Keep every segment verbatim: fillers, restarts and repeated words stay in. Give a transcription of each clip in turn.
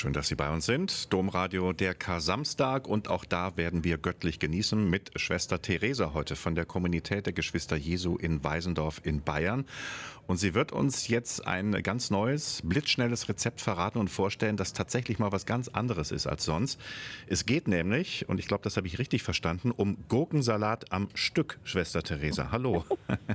Schön, dass Sie bei uns sind. Domradio, der Kar-Samstag, und auch da werden wir göttlich genießen mit Schwester Theresa heute von der Kommunität der Geschwister Jesu in Weisendorf in Bayern. Und sie wird uns jetzt ein ganz neues, blitzschnelles Rezept verraten und vorstellen, das tatsächlich mal was ganz anderes ist als sonst. Es geht nämlich, und ich glaube, das habe ich richtig verstanden, um Gurkensalat am Stück, Schwester Theresa. Hallo.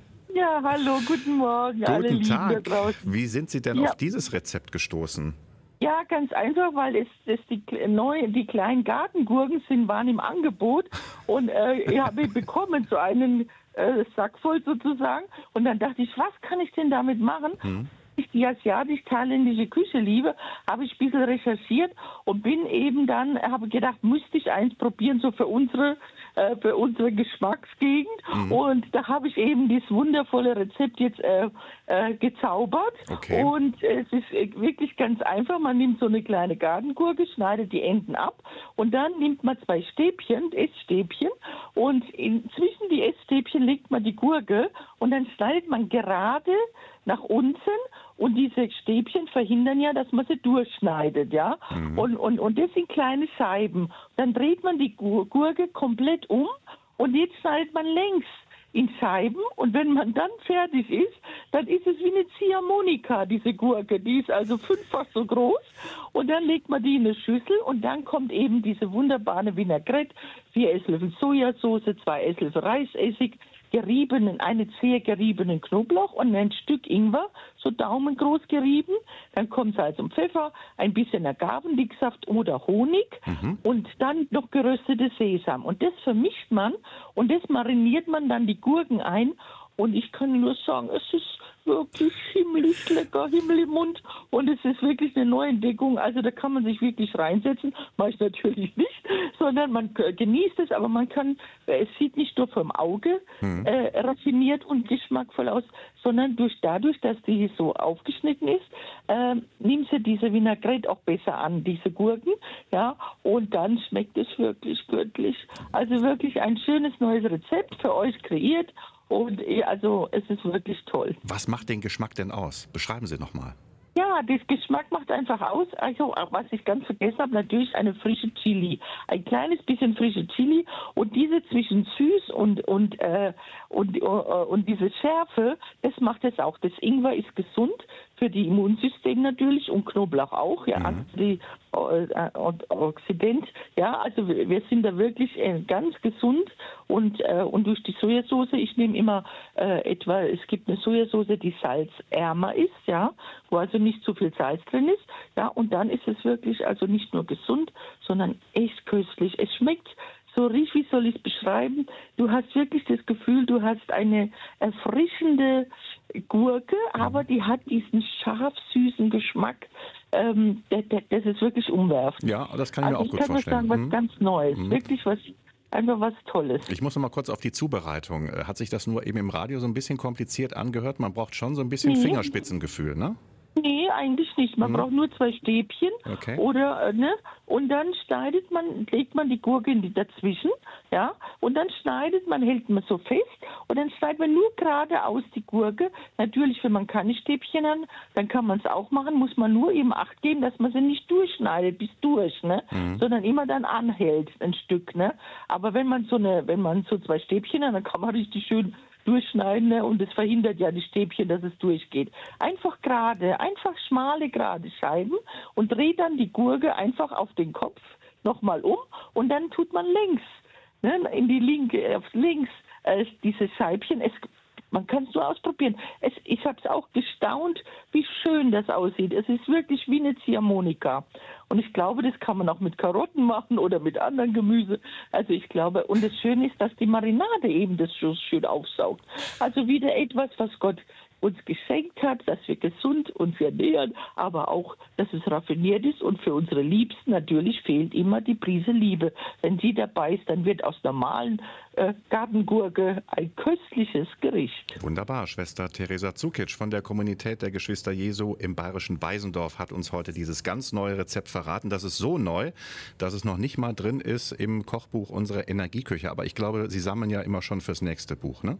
Ja, hallo, guten Morgen, alle Guten Lieben da Tag. draußen. Wie sind Sie denn Ja. auf dieses Rezept gestoßen? Ja, ganz einfach, weil es, es die neue, die kleinen Gartengurken sind, waren im Angebot und äh, ich habe bekommen so einen äh, Sack voll sozusagen, und dann dachte ich, was kann ich denn damit machen? Hm. Ich die asiatisch-thailändische Küche liebe, habe ich ein bisschen recherchiert und bin eben dann, habe gedacht, müsste ich eins probieren, so für unsere, äh, für unsere Geschmacksgegend. Mhm. Und da habe ich eben dieses wundervolle Rezept jetzt äh, äh, gezaubert. Okay. Und es ist äh, wirklich ganz einfach. Man nimmt so eine kleine Gartengurke, schneidet die Enden ab und dann nimmt man zwei Stäbchen, Essstäbchen, und in, zwischen die Essstäbchen legt man die Gurke und dann schneidet man gerade nach unten, und diese Stäbchen verhindern ja, dass man sie durchschneidet, ja. Mhm. Und, und, und das sind kleine Scheiben. Dann dreht man die Gurke komplett um und jetzt schneidet man längs in Scheiben, und wenn man dann fertig ist, dann ist es wie eine Ziehharmonika, diese Gurke. Die ist also fünffach so groß, und dann legt man die in eine Schüssel und dann kommt eben diese wunderbare Vinaigrette, vier Esslöffel Sojasauce, zwei Esslöffel Reisessig, geriebenen, eine Zehe geriebenen Knoblauch und ein Stück Ingwer, so daumengroß gerieben. Dann kommt Salz und Pfeffer, ein bisschen Agavendicksaft oder Honig Mhm. und dann noch geröstete Sesam. Und das vermischt man und das mariniert man dann die Gurken ein. Und ich kann nur sagen, es ist wirklich himmlisch lecker, Himmel im Mund. Und es ist wirklich eine Neuentdeckung. Also da kann man sich wirklich reinsetzen. Mache ich natürlich nicht, sondern man genießt es. Aber man kann, es sieht nicht nur vom Auge Mhm. äh, raffiniert und geschmackvoll aus, sondern durch dadurch, dass die so aufgeschnitten ist, äh, nimmt sie diese Vinaigrette auch besser an, diese Gurken. Ja, und dann schmeckt es wirklich göttlich. Also wirklich ein schönes neues Rezept für euch kreiert. Und eh, also es ist wirklich toll. Was macht den Geschmack denn aus? Beschreiben Sie nochmal. Ja, das Geschmack macht einfach aus. Also, was ich ganz vergessen habe, natürlich eine frische Chili. Ein kleines bisschen frische Chili, und diese zwischen süß und und äh, und, äh, und diese Schärfe, das macht es auch. Das Ingwer ist gesund für die Immunsystem natürlich, und Knoblauch auch, ja, Mhm. die äh, Oxidant. Ja, also wir, wir sind da wirklich äh, ganz gesund, und äh, und durch die Sojasauce, ich nehme immer äh, etwa, es gibt eine Sojasauce, die salzärmer ist, ja, wo also nicht so viel Salz drin ist, ja, und dann ist es wirklich also nicht nur gesund, sondern echt köstlich. Es schmeckt so richtig, wie soll ich es beschreiben? Du hast wirklich das Gefühl, du hast eine erfrischende Gurke, aber die hat diesen scharf-süßen Geschmack. Ähm, der, der, das ist wirklich umwerfend. Ja, das kann ich mir Also auch gut ich kann nur vorstellen. sagen, was Mhm. ganz Neues. Mhm. Wirklich was, einfach was Tolles. Ich muss noch mal kurz auf die Zubereitung. Äh, Hat sich das nur eben im Radio so ein bisschen kompliziert angehört? Man braucht schon so ein bisschen Nee. Fingerspitzengefühl, ne? Nee, eigentlich nicht. Man Mhm. braucht nur zwei Stäbchen, Okay. oder äh, ne, und dann schneidet man, legt man die Gurke in die dazwischen, ja, und dann schneidet man, hält man so fest, und dann schneidet man nur geradeaus die Gurke. Natürlich, wenn man keine Stäbchen hat, dann kann man es auch machen, muss man nur eben Acht geben, dass man sie nicht durchschneidet bis durch, ne, Mhm. sondern immer dann anhält ein Stück, ne. Aber wenn man so eine, wenn man so zwei Stäbchen hat, dann kann man richtig schön durchschneiden, ne? Und es verhindert ja die Stäbchen, dass es durchgeht. Einfach gerade, einfach schmale, gerade Scheiben, und dreht dann die Gurke einfach auf den Kopf nochmal um, und dann tut man längs, ne? In die linke, auf links äh, diese Scheibchen. Es, man kann es nur ausprobieren. Es, ich habe es auch gestaunt, wie schön das aussieht. Es ist wirklich wie eine Ziehharmonika. Und ich glaube, das kann man auch mit Karotten machen oder mit anderen Gemüse. Also ich glaube, und das Schöne ist, dass die Marinade eben das so schön aufsaugt. Also wieder etwas, was Gott uns geschenkt hat, dass wir gesund uns ernähren, aber auch, dass es raffiniert ist, und für unsere Liebsten natürlich fehlt immer die Prise Liebe. Wenn sie dabei ist, dann wird aus normalen äh, Gartengurke ein köstliches Gericht. Wunderbar. Schwester Theresa Zukic von der Kommunität der Geschwister Jesu im bayerischen Weisendorf hat uns heute dieses ganz neue Rezept verraten. Das ist so neu, dass es noch nicht mal drin ist im Kochbuch unserer Energieküche. Aber ich glaube, Sie sammeln ja immer schon fürs nächste Buch, ne?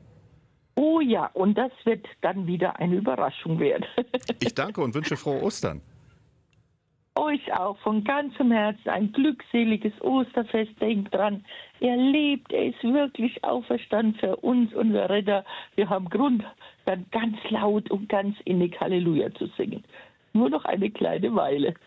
Oh ja, und das wird dann wieder eine Überraschung werden. Ich danke und wünsche frohe Ostern. euch auch von ganzem Herzen ein glückseliges Osterfest. Denkt dran, er lebt, er ist wirklich auferstanden für uns, unser Retter. Wir haben Grund, dann ganz laut und ganz innig Halleluja zu singen. Nur noch eine kleine Weile.